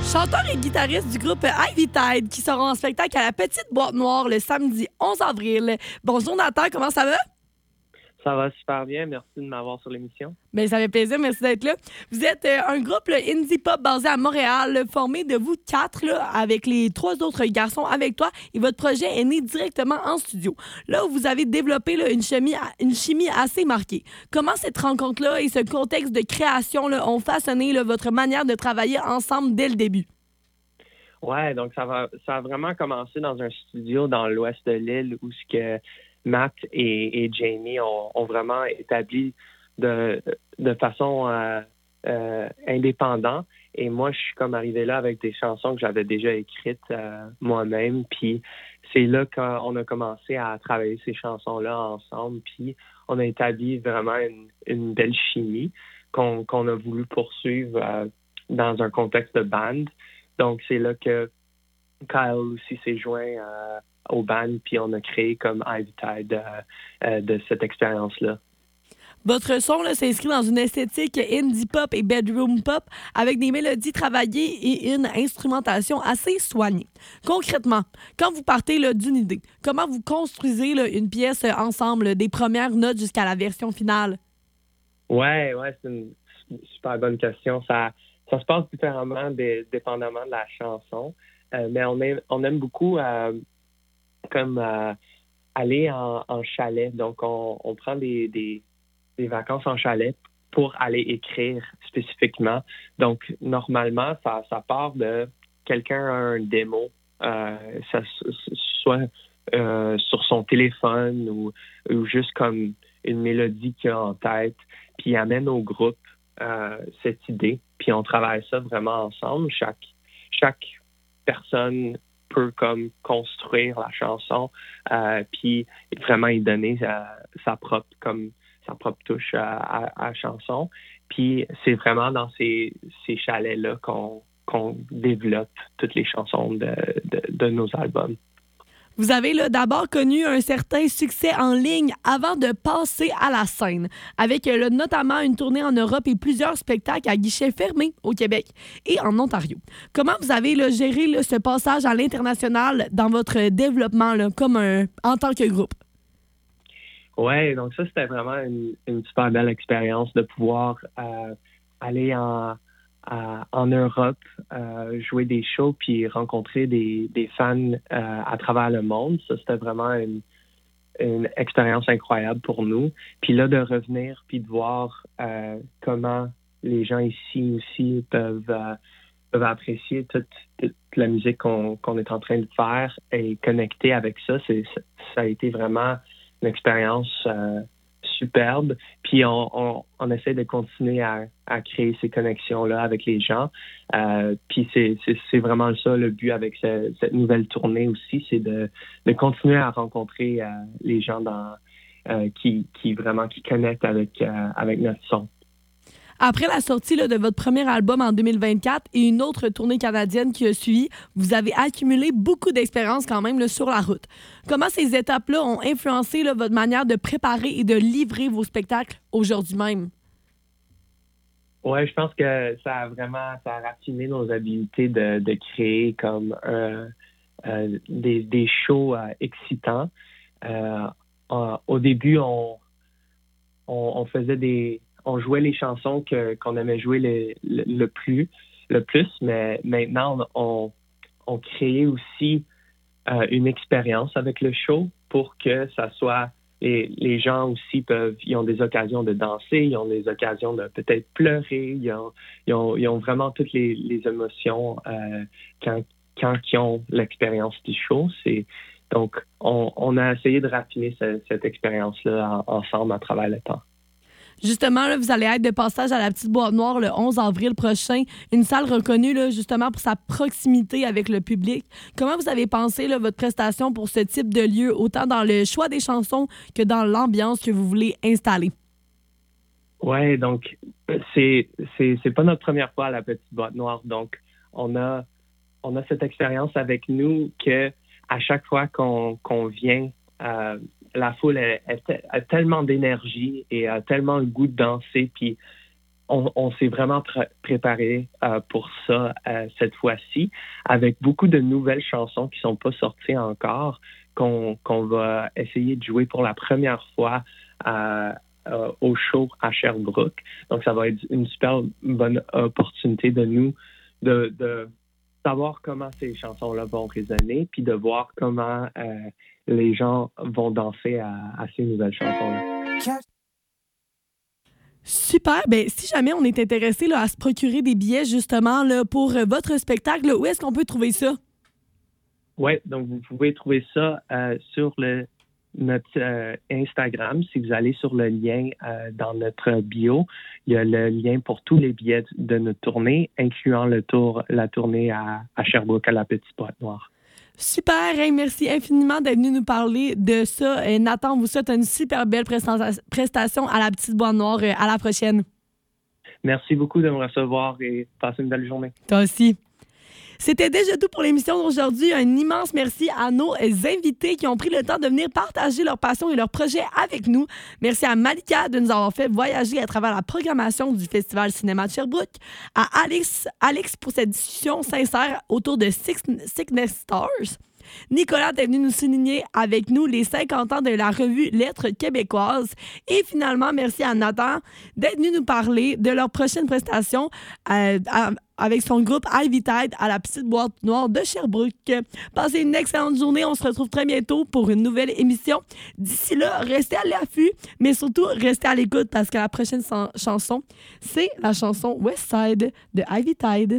Chanteur et guitariste du groupe Ivy Tide qui seront en spectacle à la Petite Boîte Noire le samedi 11 avril. Bonjour Nathan, comment ça va? Ça va super bien. Merci de m'avoir sur l'émission. Bien, ça fait plaisir, merci d'être là. Vous êtes un groupe indie pop basé à Montréal, formé de vous quatre, là, avec les trois autres garçons avec toi, et votre projet est né directement en studio. Là où vous avez développé là, une chimie assez marquée. Comment cette rencontre-là et ce contexte de création là, ont façonné là, votre manière de travailler ensemble dès le début? Ouais, donc ça a vraiment commencé dans un studio dans l'ouest de l'île où ce que Matt et Jamie ont vraiment établi de façon indépendante. Et moi, je suis comme arrivé là avec des chansons que j'avais déjà écrites moi-même. Puis c'est là qu'on a commencé à travailler ces chansons-là ensemble. Puis on a établi vraiment une belle chimie qu'on a voulu poursuivre dans un contexte de band. Donc, c'est là que Kyle aussi s'est joint au band, puis on a créé comme Ivy Tide de cette expérience-là. Votre son là, s'inscrit dans une esthétique indie pop et bedroom pop avec des mélodies travaillées et une instrumentation assez soignée. Concrètement, quand vous partez là, d'une idée, comment vous construisez là, une pièce ensemble, des premières notes jusqu'à la version finale? Ouais, c'est une super bonne question. Ça se passe différemment dépendamment de la chanson, mais on aime beaucoup aller en chalet. Donc, on prend des vacances en chalet pour aller écrire spécifiquement. Donc, normalement, ça part de quelqu'un a un démo, soit sur son téléphone ou juste comme une mélodie qu'il a en tête, puis il amène au groupe cette idée, puis on travaille ça vraiment ensemble. Chaque personne peut comme construire la chanson, puis vraiment y donner sa propre touche à chanson. Puis c'est vraiment dans ces chalets-là qu'on développe toutes les chansons de nos albums. Vous avez là, d'abord connu un certain succès en ligne avant de passer à la scène, avec là, notamment une tournée en Europe et plusieurs spectacles à guichets fermés au Québec et en Ontario. Comment vous avez là, géré là, ce passage à l'international dans votre développement là, en tant que groupe? Ouais, donc ça, c'était vraiment une super belle expérience de pouvoir aller en Europe, jouer des shows puis rencontrer des fans à travers le monde. Ça, c'était vraiment une expérience incroyable pour nous. Puis là, de revenir puis de voir comment les gens ici aussi peuvent apprécier toute la musique qu'on est en train de faire et connecter avec ça, ça a été vraiment une expérience superbe. Puis on essaie de continuer à créer ces connexions-là avec les gens. Puis c'est vraiment ça le but avec cette nouvelle tournée aussi, c'est de continuer à rencontrer les gens qui connectent avec notre son. Après la sortie là, de votre premier album en 2024 et une autre tournée canadienne qui a suivi, vous avez accumulé beaucoup d'expérience quand même là, sur la route. Comment ces étapes-là ont influencé là, votre manière de préparer et de livrer vos spectacles aujourd'hui même? Ouais, je pense que ça a raffiné nos habiletés de créer comme des shows excitants. Au début, on faisait on jouait les chansons qu'on aimait jouer le plus, mais maintenant, on crée aussi une expérience avec le show pour que ça soit... Les gens aussi ils ont des occasions de danser, ils ont des occasions de peut-être pleurer, ils ont vraiment toutes les émotions quand ils ont l'expérience du show. Donc, on a essayé de raffiner cette expérience-là ensemble à travers le temps. Justement, là, vous allez être de passage à la Petite Boîte Noire le 11 avril prochain, une salle reconnue là, justement pour sa proximité avec le public. Comment vous avez pensé là, votre prestation pour ce type de lieu, autant dans le choix des chansons que dans l'ambiance que vous voulez installer? Ouais, donc c'est pas notre première fois à la Petite Boîte Noire, donc on a cette expérience avec nous que à chaque fois qu'on vient, la foule a tellement d'énergie et a tellement le goût de danser, puis on s'est vraiment préparé pour ça cette fois-ci, avec beaucoup de nouvelles chansons qui sont pas sorties encore, qu'on va essayer de jouer pour la première fois au show à Sherbrooke. Donc, ça va être une super bonne opportunité de nous de savoir comment ces chansons-là vont résonner, puis de voir comment les gens vont danser à ces nouvelles chansons-là. Super. Ben, si jamais on est intéressé là, à se procurer des billets justement là, pour votre spectacle, là, où est-ce qu'on peut trouver ça? Oui, donc vous pouvez trouver ça sur notre Instagram. Si vous allez sur le lien dans notre bio, il y a le lien pour tous les billets de notre tournée, incluant la tournée à Sherbrooke, à la Petite Boîte Noire. Super, hey, merci infiniment d'être venu nous parler de ça. Nathan, on vous souhaite une super belle prestation à la Petite Boîte Noire. À la prochaine. Merci beaucoup de me recevoir et passez une belle journée. Toi aussi. C'était déjà tout pour l'émission d'aujourd'hui. Un immense merci à nos invités qui ont pris le temps de venir partager leur passion et leurs projets avec nous. Merci à Malika de nous avoir fait voyager à travers la programmation du Festival Cinéma de Sherbrooke, à Alex pour cette discussion sincère autour de Sickness Stars. Nicolas est venu nous souligner avec nous les 50 ans de la revue Lettres québécoises. Et finalement, merci à Nathan d'être venu nous parler de leur prochaine prestation avec son groupe Ivy Tide à la Petite Boîte Noire de Sherbrooke. Passez une excellente journée. On se retrouve très bientôt pour une nouvelle émission. D'ici là, restez à l'affût, mais surtout, restez à l'écoute parce que la prochaine chanson, c'est la chanson West Side de Ivy Tide.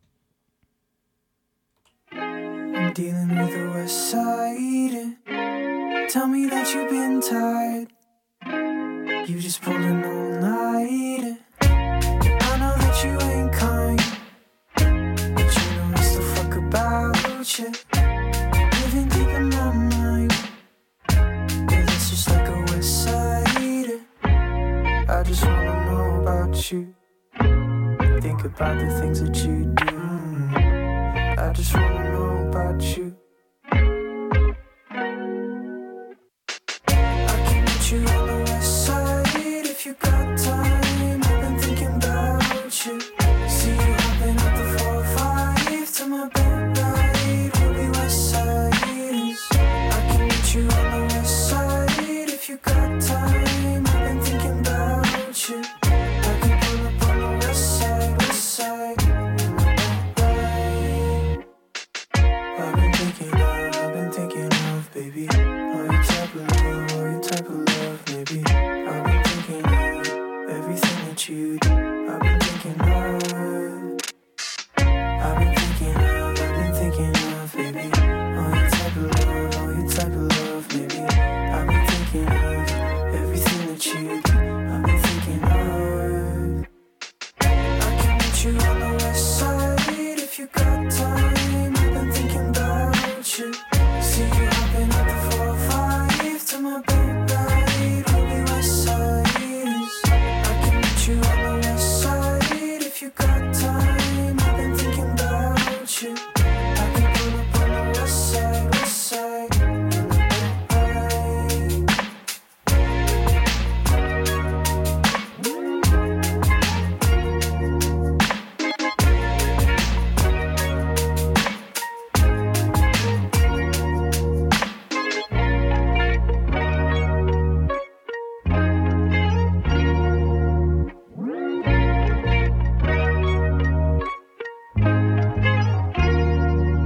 I'm dealing with the west side. Tell me that you've been tired. You just pulled an all-nighter. I know that you ain't kind, but you know it's the fuck about you. Living deep in my mind. Yeah, that's just like a west sider. I just wanna know about you. Think about the things that you do. I just wanna know about you. I can meet you on the west side if you got time. I've been thinking about you. See you hopping up the 4-5 to my bed right. We'll be west siders. I can meet you on the west side if you got time. I've been thinking about you. I can pull up on the west side, west side. I've been thinking of, baby. All your type of love, maybe. I've been thinking of everything that you do.